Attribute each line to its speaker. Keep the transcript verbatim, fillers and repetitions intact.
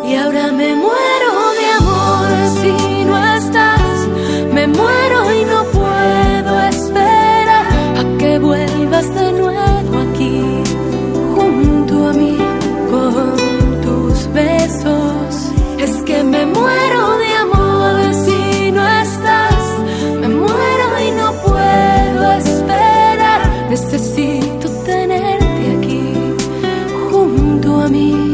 Speaker 1: Y ahora me muero de amor si no estás. Me muero y no puedo esperar a que vuelvas de nuevo aquí junto a mí con tus besos. Es que me muero de amor si no estás. Me muero y no puedo esperar. Necesito tenerte aquí junto a mí.